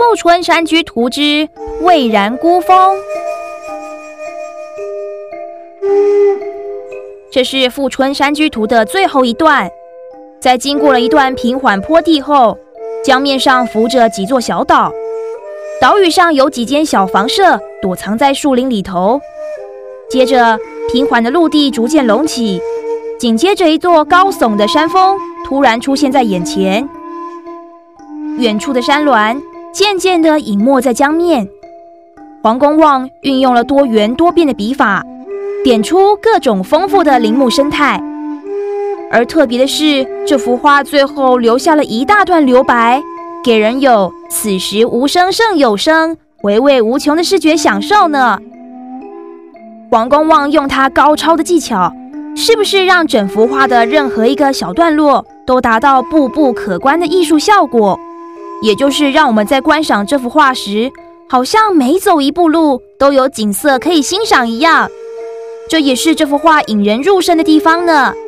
富春山居图之蔚然孤峰》。这是富春山居图的最后一段，在经过了一段平缓坡地后，江面上浮着几座小岛，岛屿上有几间小房舍躲藏在树林里头。接着平缓的陆地逐渐隆起，紧接着一座高耸的山峰突然出现在眼前，远处的山峦渐渐地隐没在江面。黄公望运用了多元多变的笔法，点出各种丰富的林木生态。而特别的是，这幅画最后留下了一大段留白，给人有此时无声胜有声，回味无穷的视觉享受呢。黄公望用他高超的技巧，是不是让整幅画的任何一个小段落都达到步步可观的艺术效果？也就是让我们在观赏这幅画时，好像每走一步路都有景色可以欣赏一样。这也是这幅画引人入胜的地方呢。